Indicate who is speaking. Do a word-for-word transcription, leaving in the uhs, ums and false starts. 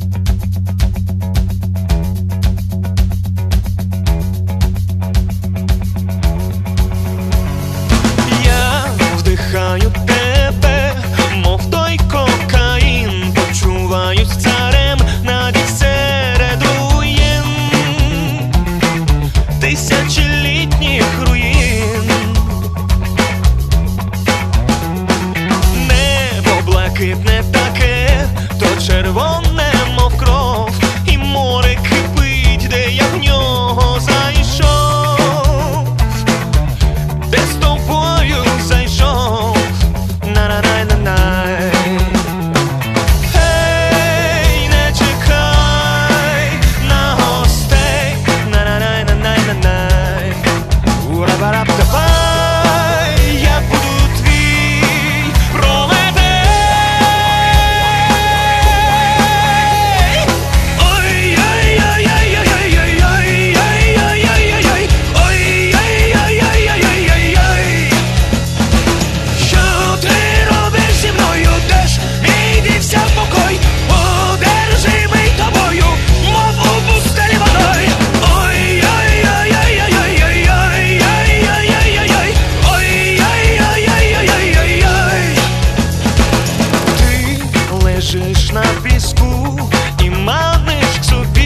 Speaker 1: Тисячолітніх руїн, небо блакитне таке, то червоне, мов кров, і море кипить, де я в нього зайшов, де з тобою зайшов, на-на-най-на-най. Гей, не чекай на гостей, на-на-най-на-най-на-най. Давай, я буду твій Прометей. Ой-ой-ой-ой-ой-ой-ой-ой-ой-ой-ой-ой-ой-ой-ой-ой-ой. Ой-ой-ой-ой-ой-ой-ой-ой. Що ти робиш зі мною? Де ж мій дівся покой? Одержимий тобою, мов у пустелі водой. Лежиш на піску і маниш к собі